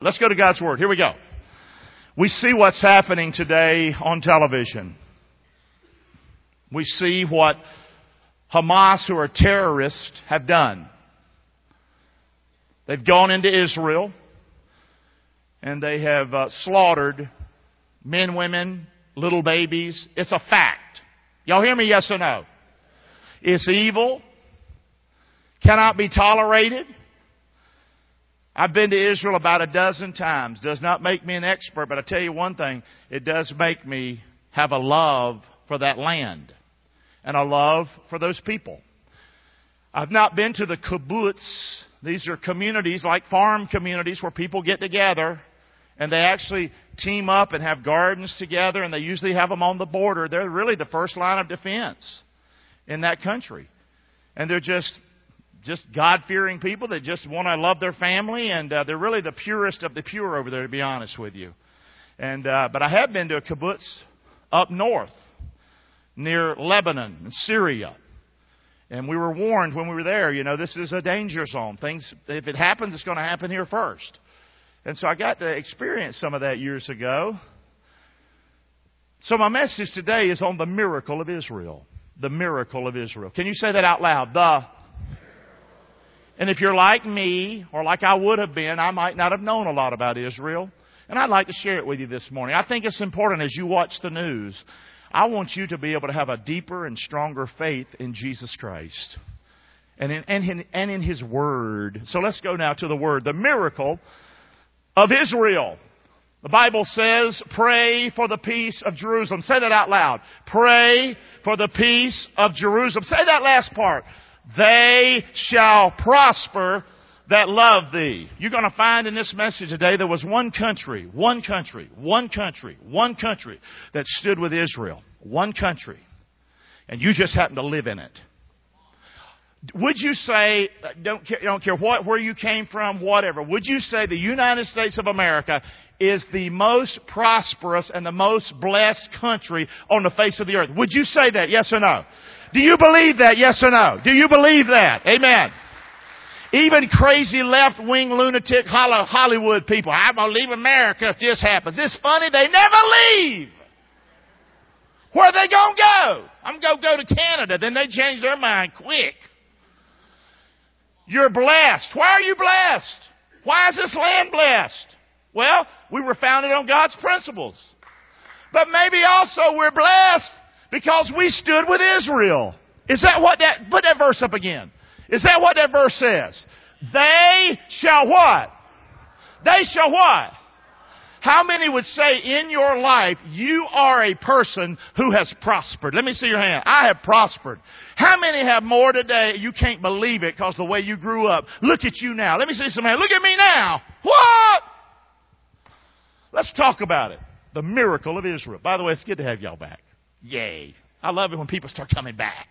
Let's go to God's Word. Here we go. We see what's happening today on television. We see what Hamas, who are terrorists, have done. They've gone into Israel and they have slaughtered men, women, little babies. It's a fact. Y'all hear me? Yes or no? It's evil. Cannot be tolerated. I've been to Israel about a dozen times. Does not make me an expert, but I tell you one thing, it does make me have a love for that land and a love for those people. I've not been to the kibbutz. These are communities like farm communities where people get together and they actually team up and have gardens together, and they usually have them on the border. They're really the first line of defense in that country. And they're just God-fearing people that just want to love their family, and they're really the purest of the pure over there, to be honest with you. And but I have been to a kibbutz up north near Lebanon and Syria. And we were warned when we were there, this is a danger zone. Things, if it happens, it's going to happen here first. And so I got to experience some of that years ago. So my message today is on the miracle of Israel. The miracle of Israel. Can you say that out loud? And if you're like me, or like I would have been, I might not have known a lot about Israel. And I'd like to share it with you this morning. I think it's important as you watch the news. I want you to be able to have a deeper and stronger faith in Jesus Christ. And in His Word. So let's go now to the Word. The miracle of Israel. The Bible says, pray for the peace of Jerusalem. Say that out loud. Pray for the peace of Jerusalem. Say that last part. They shall prosper that love thee. You're going to find in this message today there was one country that stood with Israel. One country. And you just happen to live in it. Would you say, don't care where you came from, whatever, would you say the United States of America is the most prosperous and the most blessed country on the face of the earth? Would you say that, yes or no? Do you believe that, yes or no? Do you believe that? Amen. Even crazy left-wing lunatic Hollywood people, I'm going to leave America if this happens. It's funny, they never leave. Where are they going to go? I'm going to go to Canada. Then they change their mind quick. You're blessed. Why are you blessed? Why is this land blessed? Well, we were founded on God's principles. But maybe also we're blessed because we stood with Israel. Is that what put that verse up again. Is that what that verse says? They shall what? They shall what? How many would say in your life you are a person who has prospered? Let me see your hand. I have prospered. How many have more today? You can't believe it because the way you grew up. Look at you now. Let me see some hands. Look at me now. What? Let's talk about it. The miracle of Israel. By the way, it's good to have y'all back. Yay. I love it when people start coming back.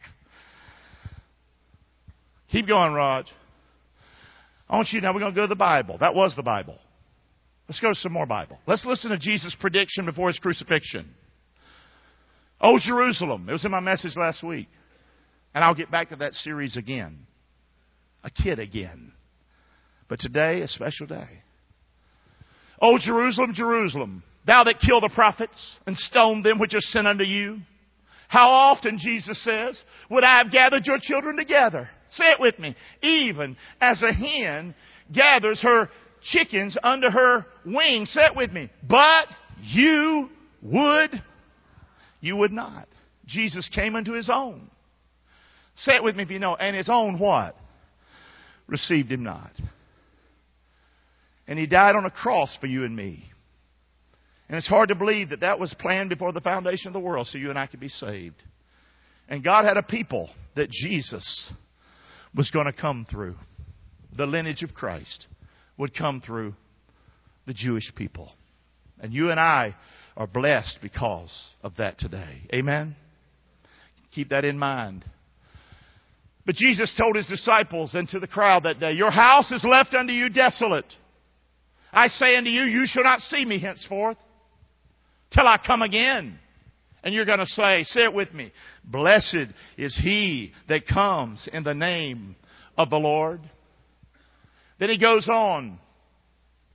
Keep going, Raj. I want you now, we're going to go to the Bible. That was the Bible. Let's go to some more Bible. Let's listen to Jesus' prediction before His crucifixion. Oh, Jerusalem. It was in my message last week. And I'll get back to that series again. A kid again. But today, a special day. Oh, Jerusalem, Jerusalem, thou that kill the prophets and stone them which are sent unto you. How often, Jesus says, would I have gathered your children together? Say it with me. Even as a hen gathers her chickens under her wings. Say it with me. But you would not. Jesus came unto His own. Say it with me if you know. And His own what? Received Him not. And He died on a cross for you and me. And it's hard to believe that that was planned before the foundation of the world so you and I could be saved. And God had a people that Jesus was going to come through. The lineage of Christ would come through the Jewish people. And you and I are blessed because of that today. Amen? Keep that in mind. But Jesus told His disciples and to the crowd that day, your house is left unto you desolate. I say unto you, you shall not see me henceforth till I come again. And you're going to say it with me, blessed is he that comes in the name of the Lord. Then He goes on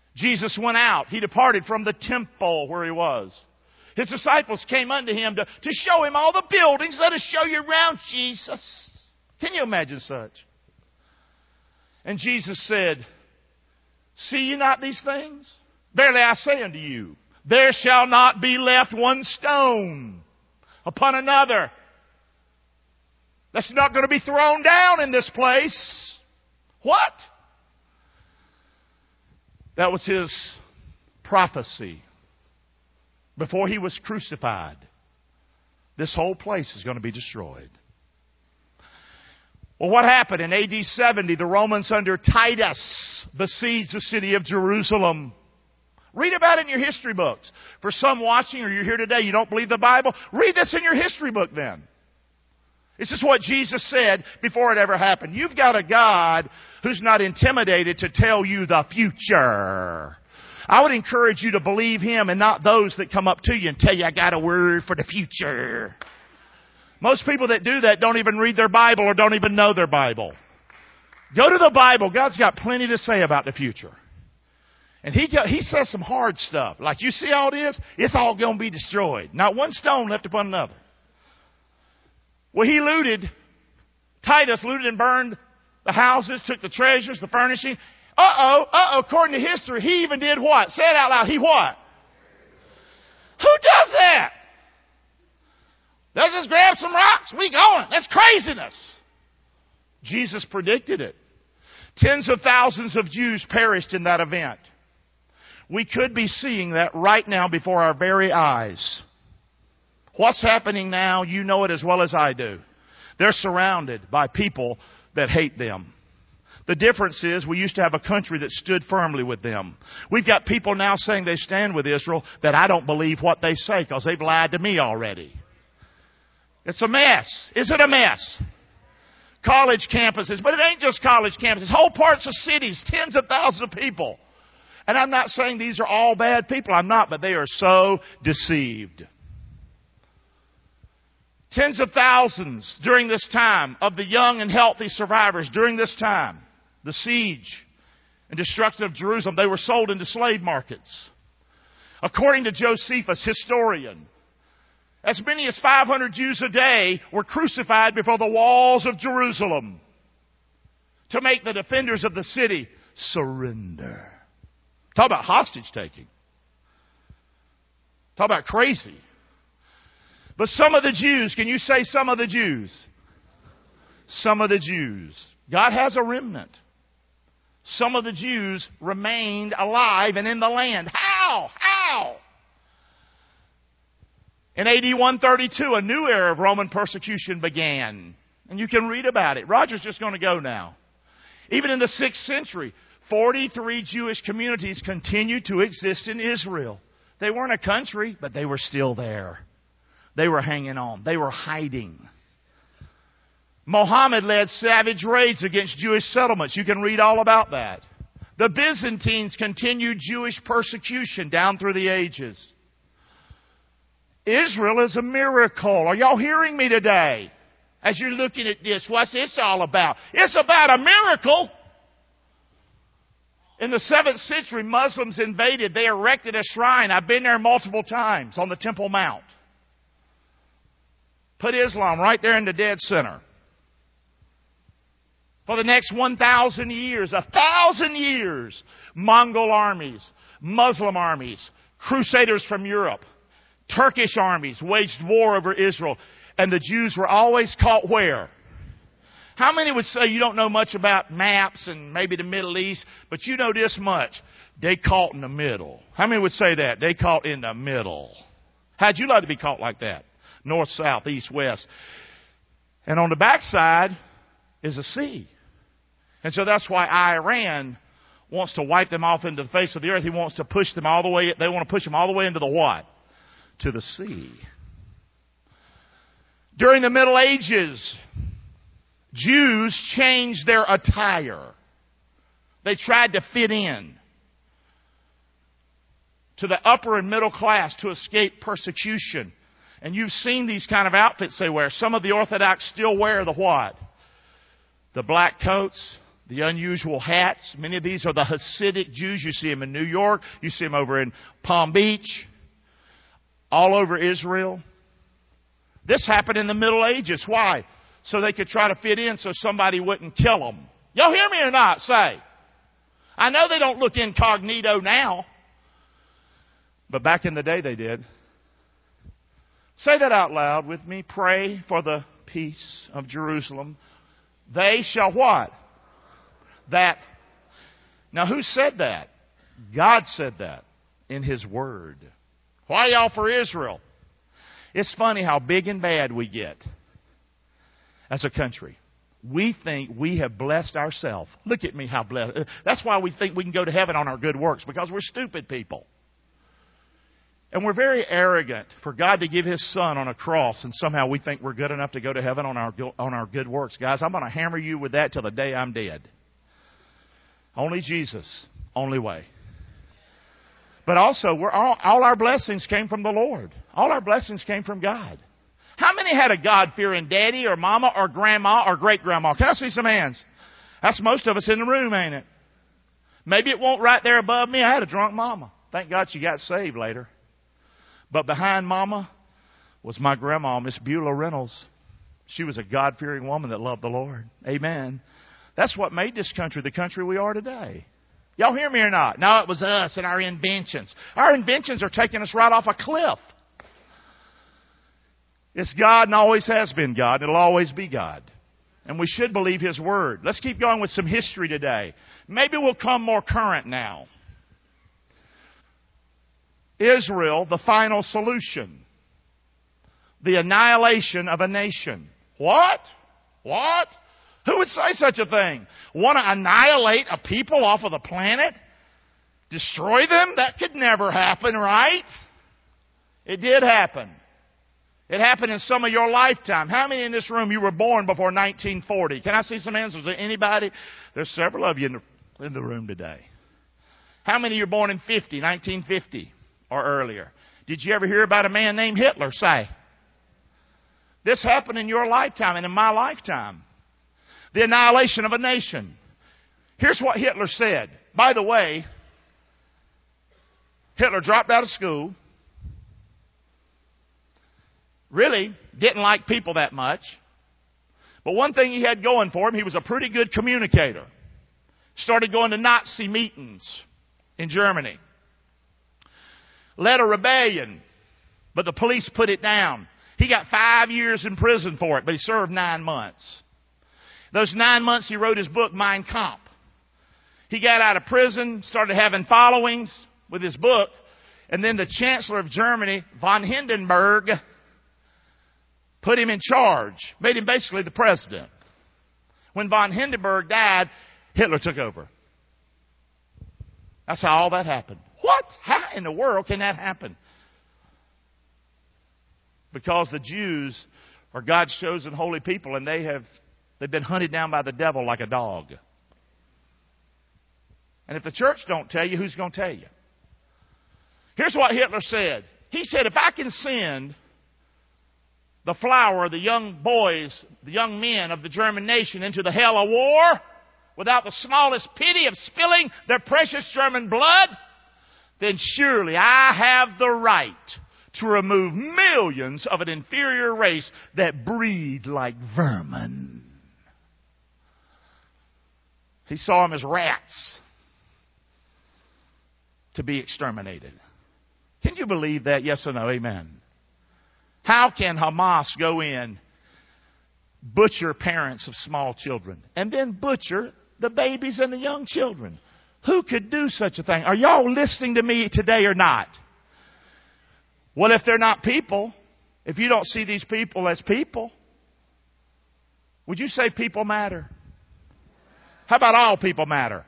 Jesus went out. He departed from the temple where he was. His disciples came unto him to show him all the buildings. Let us show you around, Jesus. Can you imagine such? And Jesus said, see ye not these things? Verily I say unto you, there shall not be left one stone upon another that's not going to be thrown down in this place. What? That was his prophecy. Before he was crucified, this whole place is going to be destroyed. Well, what happened? In AD 70, the Romans under Titus besieged the city of Jerusalem. Read about it in your history books. For some watching, or you're here today, you don't believe the Bible, read this in your history book then. This is what Jesus said before it ever happened. You've got a God who's not intimidated to tell you the future. I would encourage you to believe Him and not those that come up to you and tell you, I got a word for the future. Most people that do that don't even read their Bible or don't even know their Bible. Go to the Bible. God's got plenty to say about the future. And He says some hard stuff. Like, you see all this? It's all going to be destroyed. Not one stone left upon another. Well, Titus looted and burned the houses, took the treasures, the furnishing. According to history, he even did what? Say it out loud. He what? Who does that? Let's just grab some rocks. We going. That's craziness. Jesus predicted it. Tens of thousands of Jews perished in that event. We could be seeing that right now before our very eyes. What's happening now, you know it as well as I do. They're surrounded by people that hate them. The difference is we used to have a country that stood firmly with them. We've got people now saying they stand with Israel that I don't believe what they say because they've lied to me already. It's a mess. Is it a mess? College campuses, but it ain't just college campuses. Whole parts of cities, tens of thousands of people. And I'm not saying these are all bad people. I'm not, but they are so deceived. Tens of thousands during this time of the young and healthy survivors during this time. The siege and destruction of Jerusalem, they were sold into slave markets. According to Josephus, historian, as many as 500 Jews a day were crucified before the walls of Jerusalem to make the defenders of the city surrender. Talk about hostage taking. Talk about crazy. But some of the Jews, can you say some of the Jews? Some of the Jews. God has a remnant. Some of the Jews remained alive and in the land. How? In AD 132, a new era of Roman persecution began. And you can read about it. Roger's just going to go now. Even in the 6th century, 43 Jewish communities continued to exist in Israel. They weren't a country, but they were still there. They were hanging on. They were hiding. Mohammed led savage raids against Jewish settlements. You can read all about that. The Byzantines continued Jewish persecution down through the ages. Israel is a miracle. Are y'all hearing me today? As you're looking at this, what's this all about? It's about a miracle. In the 7th century, Muslims invaded. They erected a shrine. I've been there multiple times on the Temple Mount. Put Islam right there in the dead center. For the next 1,000 years, 1,000 years, Mongol armies, Muslim armies, crusaders from Europe, Turkish armies waged war over Israel. And the Jews were always caught where? How many would say you don't know much about maps and maybe the Middle East, but you know this much? They caught in the middle. How many would say that? They caught in the middle. How'd you like to be caught like that? North, south, east, west. And on the backside is a sea. And so that's why Iran wants to wipe them off into the face of the earth. He wants to push them all the way. They want to push them all the way into the what? To the sea. During the Middle Ages, Jews changed their attire. They tried to fit in to the upper and middle class to escape persecution. And you've seen these kind of outfits they wear. Some of the Orthodox still wear the what? The black coats, The unusual hats. Many of these are the Hasidic Jews. You see them in New York. You see them over in Palm Beach. All over Israel. This happened in the Middle Ages. Why? So they could try to fit in so somebody wouldn't kill them. Y'all hear me or not? Say. I know they don't look incognito now. But back in the day they did. Say that out loud with me. Pray for the peace of Jerusalem. They shall what? That. Now who said that? God said that in His Word. Why y'all for Israel? It's funny how big and bad we get as a country. We think we have blessed ourselves. Look at me how blessed. That's why we think we can go to heaven on our good works, because we're stupid people. And we're very arrogant for God to give His Son on a cross, and somehow we think we're good enough to go to heaven on our good works. Guys, I'm going to hammer you with that till the day I'm dead. Only Jesus, only way. But also, all our blessings came from the Lord. All our blessings came from God. How many had a God-fearing daddy or mama or grandma or great-grandma? Can I see some hands? That's most of us in the room, ain't it? Maybe it won't right there above me. I had a drunk mama. Thank God she got saved later. But behind mama was my grandma, Miss Beulah Reynolds. She was a God-fearing woman that loved the Lord. Amen. That's what made this country the country we are today. Y'all hear me or not? No, it was us and our inventions. Our inventions are taking us right off a cliff. It's God and always has been God. It'll always be God. And we should believe His Word. Let's keep going with some history today. Maybe we'll come more current now. Israel, the final solution. The annihilation of a nation. What? What? Who would say such a thing? Want to annihilate a people off of the planet? Destroy them? That could never happen, right? It did happen. It happened in some of your lifetime. How many in this room you were born before 1940? Can I see some hands? Is there anybody? There's several of you in the room today. How many you were born in 1950 or earlier? Did you ever hear about a man named Hitler? Say. This happened in your lifetime and in my lifetime. The annihilation of a nation. Here's what Hitler said. By the way, Hitler dropped out of school. Really didn't like people that much. But one thing he had going for him, he was a pretty good communicator. Started going to Nazi meetings in Germany. Led a rebellion, but the police put it down. He got 5 years in prison for it, but he served 9 months. Those 9 months he wrote his book, Mein Kampf. He got out of prison, started having followings with his book, and then the Chancellor of Germany, von Hindenburg, put him in charge, made him basically the president. When von Hindenburg died, Hitler took over. That's how all that happened. What? How in the world can that happen? Because the Jews are God's chosen holy people, and they've been hunted down by the devil like a dog. And if the church don't tell you, who's going to tell you? Here's what Hitler said. He said, if I can send the flower, the young boys, the young men of the German nation into the hell of war without the smallest pity of spilling their precious German blood, then surely I have the right to remove millions of an inferior race that breed like vermin. He saw them as rats to be exterminated. Can you believe that? Yes or no? Amen. How can Hamas go in, butcher parents of small children, and then butcher the babies and the young children? Who could do such a thing? Are y'all listening to me today or not? Well, if they're not people, if you don't see these people as people, would you say people matter? How about all people matter?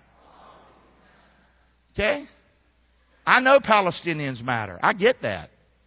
Okay? I know Palestinians matter. I get that.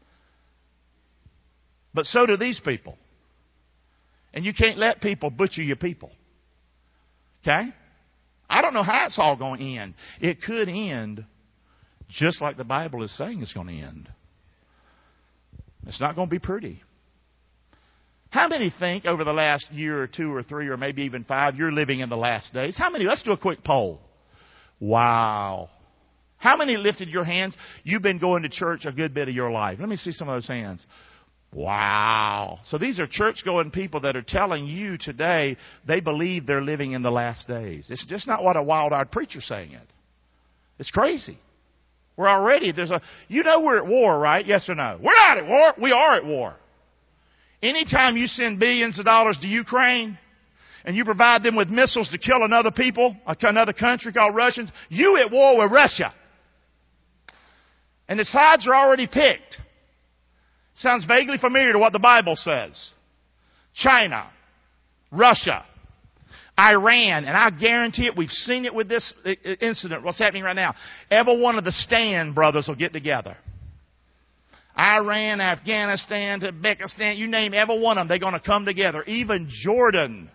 But so do these people. And you can't let people butcher your people. Okay? I don't know how it's all going to end. It could end just like the Bible is saying it's going to end. It's not going to be pretty. How many think over the last year or 2 or 3 or maybe even 5, you're living in the last days? How many? Let's do a quick poll. Wow. How many lifted your hands? You've been going to church a good bit of your life. Let me see some of those hands. Wow. So these are church-going people that are telling you today they believe they're living in the last days. It's just not what a wild-eyed preacher's saying it. It's crazy. We're already, we're at war, right? Yes or no? We're not at war. We are at war. Anytime you send billions of dollars to Ukraine and you provide them with missiles to kill another country called Russians, you at war with Russia. And the sides are already picked. Sounds vaguely familiar to what the Bible says. China, Russia, Iran, and I guarantee it, we've seen it with this incident, what's happening right now. Every one of the Stan brothers will get together. Iran, Afghanistan, Uzbekistan, you name every one of them, they're going to come together. Even Jordan.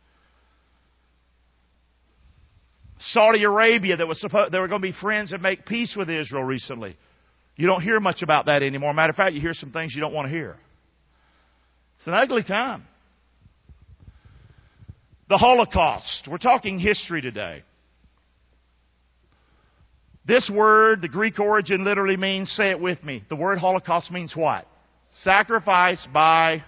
Saudi Arabia, they were going to be friends and make peace with Israel recently. You don't hear much about that anymore. Matter of fact, you hear some things you don't want to hear. It's an ugly time. The Holocaust. We're talking history today. This word, the Greek origin, literally means, say it with me, the word Holocaust means what? Sacrifice by...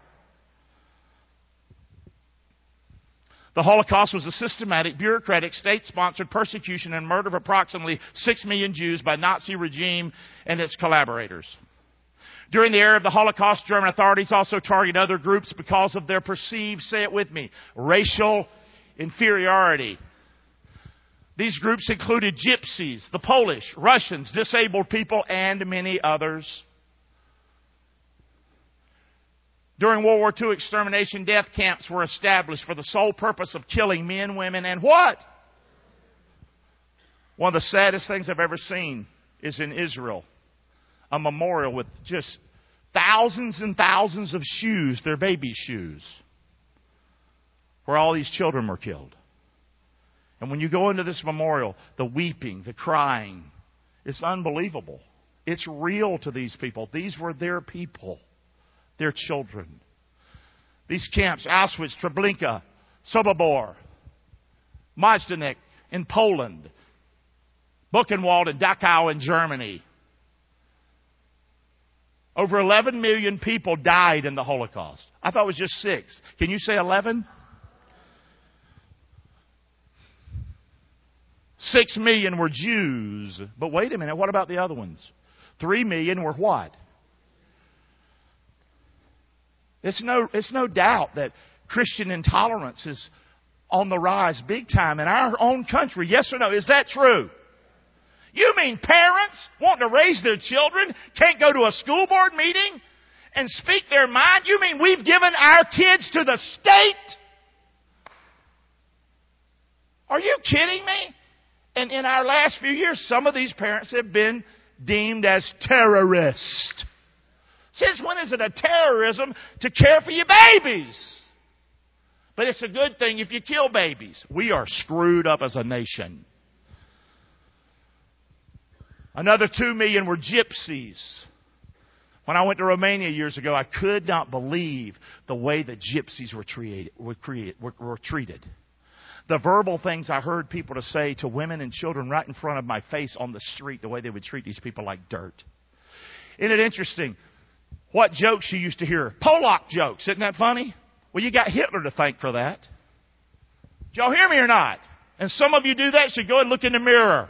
The Holocaust was a systematic, bureaucratic, state-sponsored persecution and murder of approximately 6 million Jews by Nazi regime and its collaborators. During the era of the Holocaust, German authorities also targeted other groups because of their perceived, say it with me, racial inferiority. These groups included gypsies, the Polish, Russians, disabled people, and many others. During World War II, extermination death camps were established for the sole purpose of killing men, women, and what? One of the saddest things I've ever seen is in Israel. A memorial with just thousands and thousands of shoes, their baby shoes, where all these children were killed. And when you go into this memorial, the weeping, the crying, it's unbelievable. It's real to these people. These were their people. Their children. These camps, Auschwitz, Treblinka, Sobibor, Majdanek in Poland, Buchenwald and Dachau in Germany. Over 11 million people died in the Holocaust. I thought it was just 6. Can you say 11? 6 million were Jews. But wait a minute, what about the other ones? 3 million were what? It's no doubt that Christian intolerance is on the rise big time in our own country. Yes or no? Is that true? You mean parents wanting to raise their children can't go to a school board meeting and speak their mind? You mean we've given our kids to the state? Are you kidding me? And in our last few years, some of these parents have been deemed as terrorists. Since when is it a terrorism to care for your babies? But it's a good thing if you kill babies. We are screwed up as a nation. Another 2 million were gypsies. When I went to Romania years ago, I could not believe the way the gypsies were treated. The verbal things I heard people to say to women and children right in front of my face on the street, the way they would treat these people like dirt. Isn't it interesting? What jokes you used to hear? Polak jokes. Isn't that funny? Well, you got Hitler to thank for that. Did y'all hear me or not? And some of you do that, should go and look in the mirror.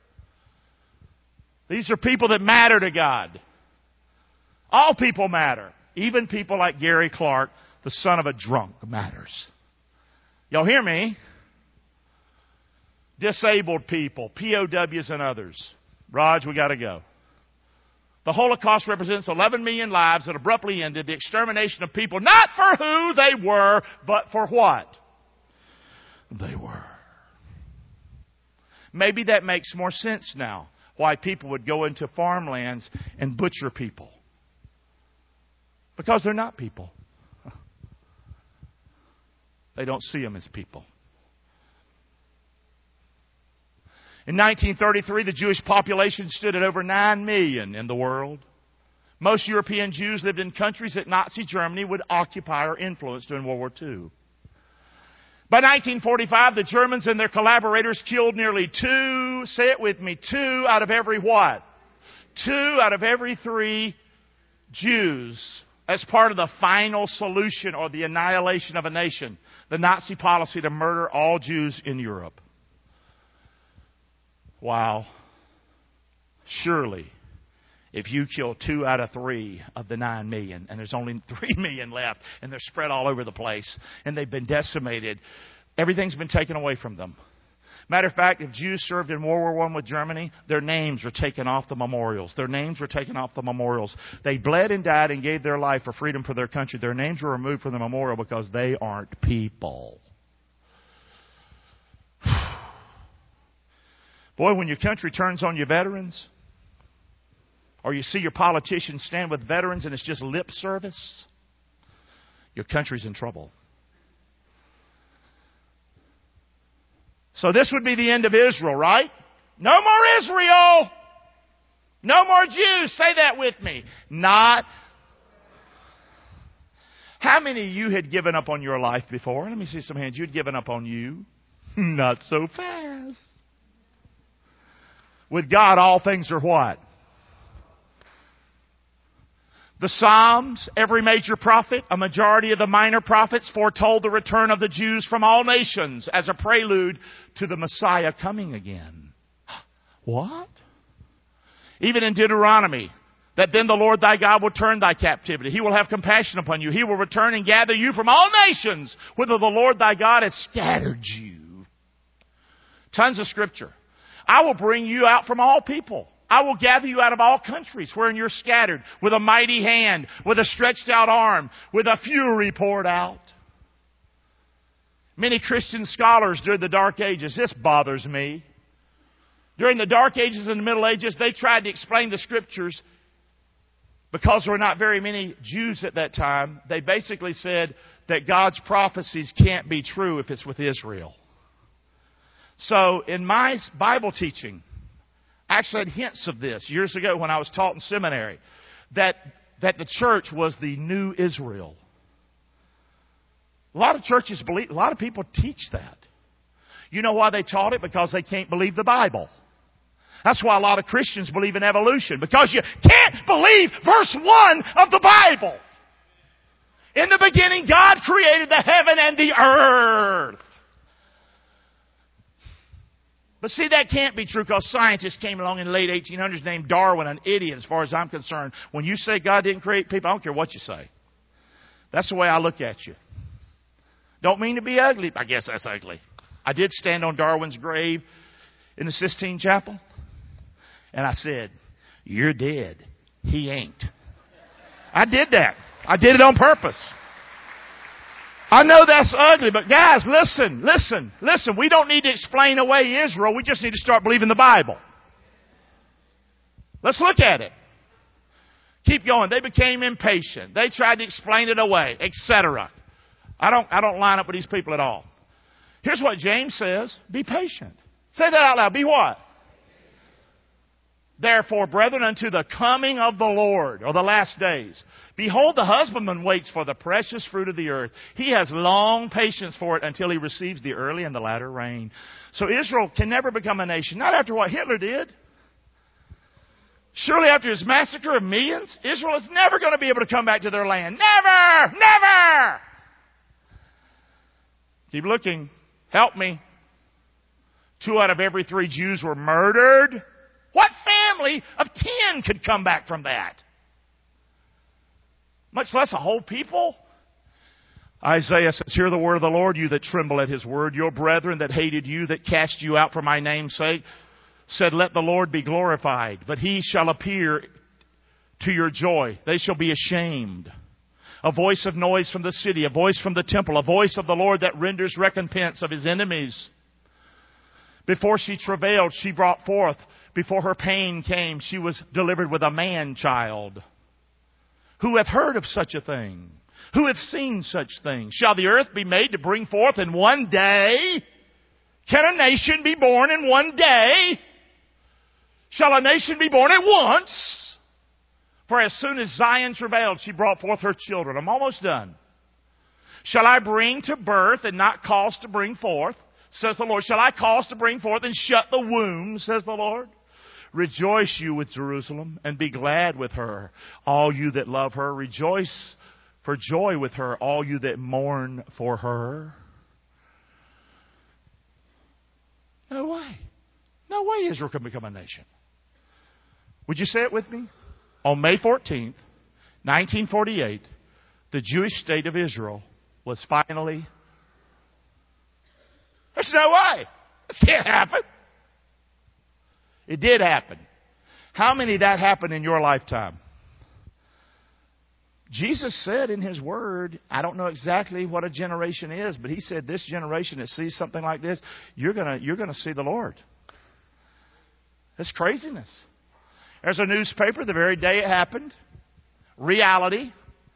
These are people that matter to God. All people matter. Even people like Gary Clark, the son of a drunk, matters. Y'all hear me? Disabled people, POWs and others. Raj, we got to go. The Holocaust represents 11 million lives that abruptly ended the extermination of people, not for who they were, but for what they were. Maybe that makes more sense now, why people would go into farmlands and butcher people. Because they're not people. They don't see them as people. In 1933, the Jewish population stood at over 9 million in the world. Most European Jews lived in countries that Nazi Germany would occupy or influence during World War II. By 1945, the Germans and their collaborators killed nearly 2 out of every what? 2 out of every 3 Jews as part of the final solution or the annihilation of a nation, the Nazi policy to murder all Jews in Europe. Wow. Surely, if you kill 2 out of 3 of the 9 million, and there's only 3 million left, and they're spread all over the place, and they've been decimated, everything's been taken away from them. Matter of fact, if Jews served in World War I with Germany, their names were taken off the memorials. Their names were taken off the memorials. They bled and died and gave their life for freedom for their country. Their names were removed from the memorial because they aren't people. Boy, when your country turns on your veterans, or you see your politicians stand with veterans and it's just lip service, your country's in trouble. So this would be the end of Israel, right? No more Israel! No more Jews! Say that with me. Not. How many of you had given up on your life before? Let me see some hands. You'd given up on you. Not so fast. With God, all things are what? The Psalms, every major prophet, a majority of the minor prophets foretold the return of the Jews from all nations as a prelude to the Messiah coming again. What? Even in Deuteronomy, that then the Lord thy God will turn thy captivity. He will have compassion upon you. He will return and gather you from all nations, whither the Lord thy God has scattered you. Tons of scripture. I will bring you out from all people. I will gather you out of all countries wherein you're scattered, with a mighty hand, with a stretched out arm, with a fury poured out. Many Christian scholars during the Dark Ages, this bothers me. During the Dark Ages and the Middle Ages, they tried to explain the Scriptures. Because there were not very many Jews at that time, they basically said that God's prophecies can't be true if it's with Israel. So in my Bible teaching, I actually had hints of this years ago when I was taught in seminary, that the church was the new Israel. A lot of churches believe, a lot of people teach that. You know why they taught it? Because they can't believe the Bible. That's why a lot of Christians believe in evolution. Because you can't believe verse 1 of the Bible. In the beginning, God created the heaven and the earth. But see, that can't be true because scientists came along in the late 1800s named Darwin an idiot as far as I'm concerned. When you say God didn't create people, I don't care what you say. That's the way I look at you. Don't mean to be ugly. I guess that's ugly. I did stand on Darwin's grave in the Sistine Chapel. And I said, you're dead. He ain't. I did that. I did it on purpose. I know that's ugly, but guys, listen. We don't need to explain away Israel. We just need to start believing the Bible. Let's look at it. Keep going. They became impatient. They tried to explain it away, etc. I don't line up with these people at all. Here's what James says. Be patient. Say that out loud. Be what? Therefore, brethren, unto the coming of the Lord, or the last days, behold, the husbandman waits for the precious fruit of the earth. He has long patience for it until he receives the early and the latter rain. So Israel can never become a nation. Not after what Hitler did. Surely after his massacre of millions, Israel is never going to be able to come back to their land. Never! Keep looking. Help me. 2 out of every 3 Jews were murdered. What family of 10 could come back from that? Much less a whole people. Isaiah says, hear the word of the Lord, you that tremble at his word. Your brethren that hated you, that cast you out for my name's sake, said, let the Lord be glorified. But he shall appear to your joy. They shall be ashamed. A voice of noise from the city, a voice from the temple, a voice of the Lord that renders recompense of his enemies. Before she travailed, she brought forth. Before her pain came, she was delivered with a man-child. Who hath heard of such a thing? Who hath seen such things? Shall the earth be made to bring forth in one day? Can a nation be born in one day? Shall a nation be born at once? For as soon as Zion travailed, she brought forth her children. I'm almost done. Shall I bring to birth and not cause to bring forth, says the Lord? Shall I cause to bring forth and shut the womb, says the Lord? Rejoice you with Jerusalem, and be glad with her, all you that love her. Rejoice for joy with her, all you that mourn for her. No way. No way Israel can become a nation. Would you say it with me? On May 14th, 1948, the Jewish state of Israel was finally... There's no way. This can't happen. It did happen. How many that happened in your lifetime? Jesus said in His Word, I don't know exactly what a generation is, but He said this generation that sees something like this, you're gonna see the Lord. That's craziness. There's a newspaper the very day it happened. Reality.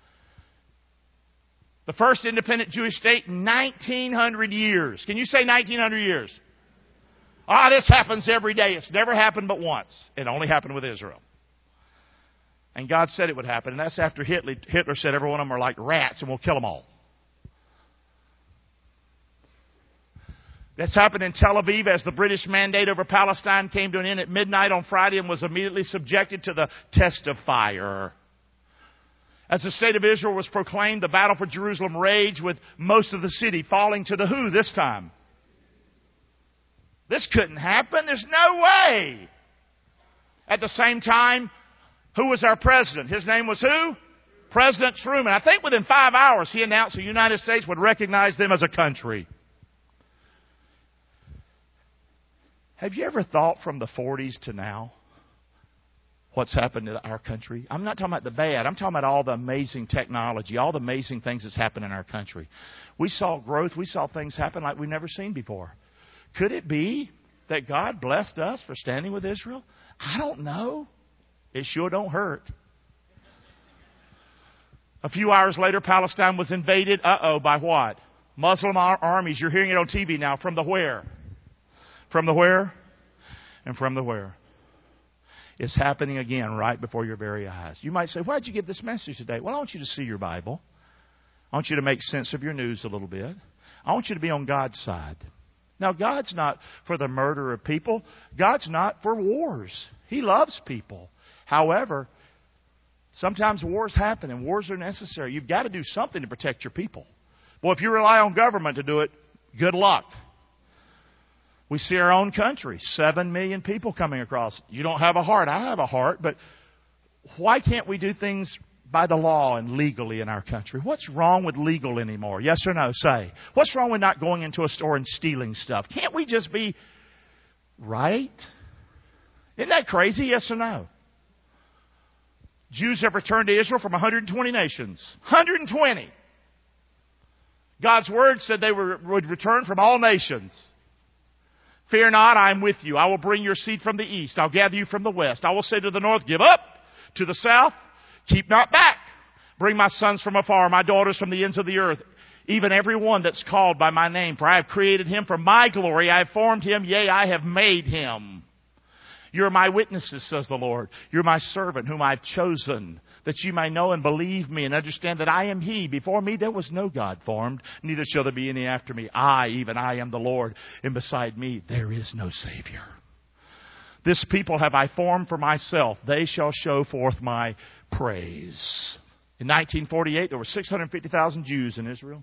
The first independent Jewish state in 1900 years. Can you say 1900 years? This happens every day. It's never happened but once. It only happened with Israel. And God said it would happen. And that's after Hitler said every one of them are like rats and we'll kill them all. That's happened in Tel Aviv as the British mandate over Palestine came to an end at midnight on Friday and was immediately subjected to the test of fire. As the state of Israel was proclaimed, the battle for Jerusalem raged with most of the city falling to the who this time? This couldn't happen. There's no way. At the same time, who was our president? His name was who? President Truman. I think within 5 hours he announced the United States would recognize them as a country. Have you ever thought from the 40s to now what's happened to our country? I'm not talking about the bad. I'm talking about all the amazing technology, all the amazing things that's happened in our country. We saw growth. We saw things happen like we've never seen before. Could it be that God blessed us for standing with Israel? I don't know. It sure don't hurt. A few hours later, Palestine was invaded. By what? Muslim armies. You're hearing it on TV now. From the where? From the where? And from the where? It's happening again right before your very eyes. You might say, why did you give this message today? Well, I want you to see your Bible. I want you to make sense of your news a little bit. I want you to be on God's side. Now, God's not for the murder of people. God's not for wars. He loves people. However, sometimes wars happen and wars are necessary. You've got to do something to protect your people. Well, if you rely on government to do it, good luck. We see our own country, 7 million people coming across. You don't have a heart. I have a heart. But why can't we do things by the law and legally in our country? What's wrong with legal anymore? Yes or no? Say. What's wrong with not going into a store and stealing stuff? Can't we just be right? Isn't that crazy? Yes or no? Jews have returned to Israel from 120 nations. 120. God's Word said they would return from all nations. Fear not, I am with you. I will bring your seed from the east. I'll gather you from the west. I will say to the north, give up. To the south, keep not back. Bring my sons from afar, my daughters from the ends of the earth. Even every one that's called by my name. For I have created him for my glory. I have formed him, yea, I have made him. You're my witnesses, says the Lord. You're my servant whom I've chosen, that you may know and believe me and understand that I am He. Before me there was no God formed, neither shall there be any after me. Even I am the Lord, and beside me there is no Savior. This people have I formed for myself. They shall show forth my praise. In 1948, there were 650,000 Jews in Israel.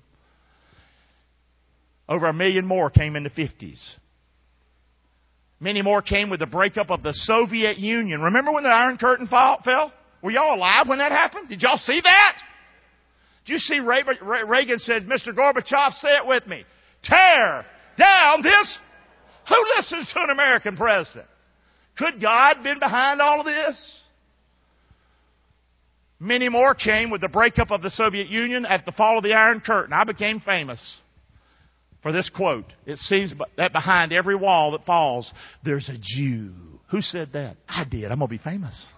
Over 1 million more came in the 50s. Many more came with the breakup of the Soviet Union. Remember when the Iron Curtain fell? Were y'all alive when that happened? Did y'all see that? Did you see Reagan said, Mr. Gorbachev, say it with me. Tear down this. Who listens to an American president? Could God have been behind all of this? Many more came with the breakup of the Soviet Union at the fall of the Iron Curtain. I became famous for this quote. It seems that behind every wall that falls, there's a Jew. Who said that? I did. I'm going to be famous.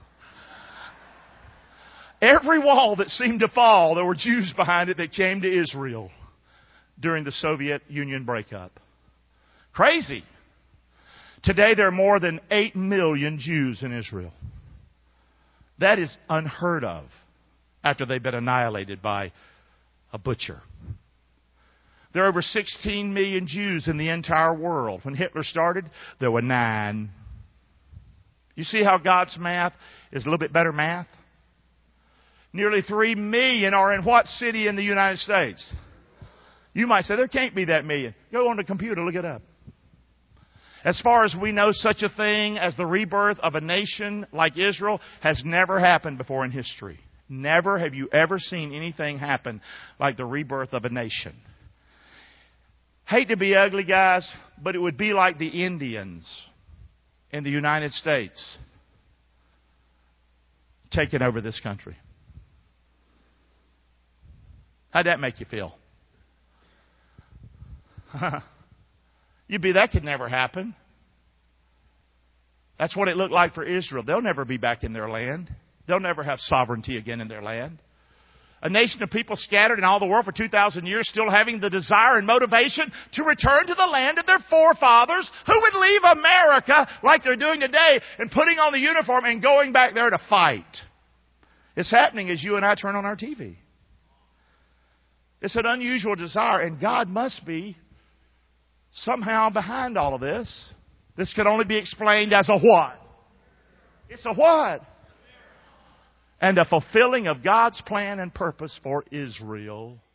Every wall that seemed to fall, there were Jews behind it that came to Israel during the Soviet Union breakup. Crazy. Today there are more than 8 million Jews in Israel. That is unheard of after they've been annihilated by a butcher. There are over 16 million Jews in the entire world. When Hitler started, there were 9. You see how God's math is a little bit better math? Nearly 3 million are in what city in the United States? You might say, there can't be that million. Go on the computer, look it up. As far as we know, such a thing as the rebirth of a nation like Israel has never happened before in history. Never have you ever seen anything happen like the rebirth of a nation. Hate to be ugly, guys, but it would be like the Indians in the United States taking over this country. How'd that make you feel? That could never happen. That's what it looked like for Israel. They'll never be back in their land. They'll never have sovereignty again in their land. A nation of people scattered in all the world for 2,000 years, still having the desire and motivation to return to the land of their forefathers, who would leave America like they're doing today and putting on the uniform and going back there to fight. It's happening as you and I turn on our TV. It's an unusual desire, and God must be somehow behind all of this. This can only be explained as a what? It's a what? And a fulfilling of God's plan and purpose for Israel.